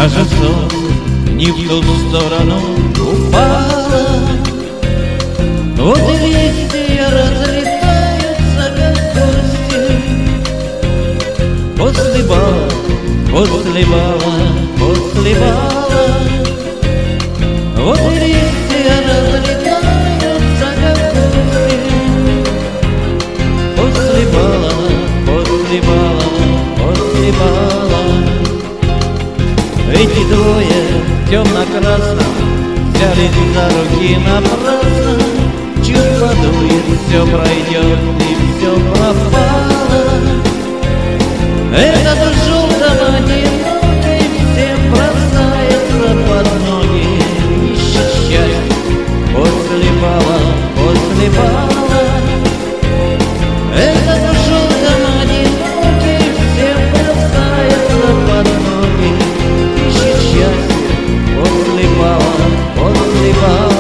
Даже солнце не в ту сторону упало. Вот и листья разлетаются, как кости. После бала, после бала, после бала. Вот и листья разлетаются, как кости. После бала, после бала, после бала. Эти двое в темно-красном взялись за руки напрасно. Чуть подует, все пройдет и все пропало. Этот в желтом одинокий всем бросается под ноги. Ищет счастье после бала, после бала. Этот в желтом одинокий всем бросается под ноги. Ищет счастье после бала, после бала.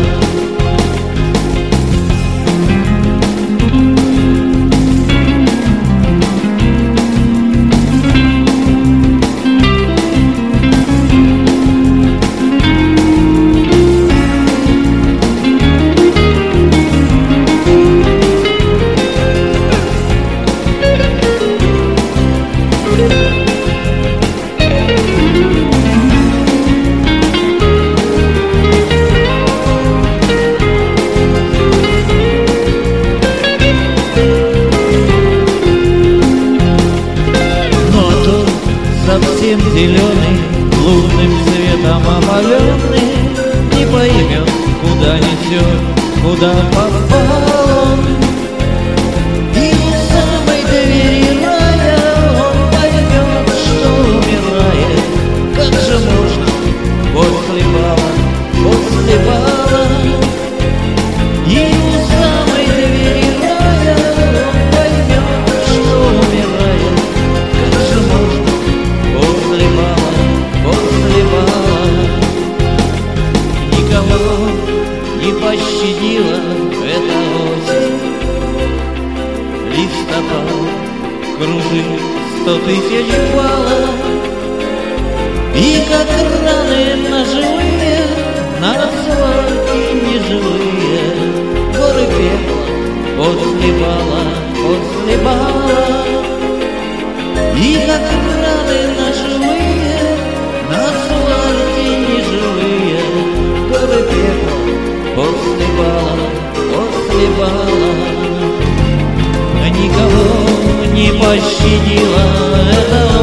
Совсем зеленый, лунным цветом опаленный, не поймет, куда несет, куда попал он. И у самой двери рая он поймет, что умирает. Как же можно после бала, после бала? И у самой двери рая он поймет, что умирает. Как же можно после бала, после бала? Никого не пощадила эта осень. Листопад кружит 100 тысяч баллов. И как раны ножевые на асфальте неживые горы пепла после бала, после бала. И как раны ножевые на асфальте неживые горы пепла после бала, после бала. Никого не пощадила эта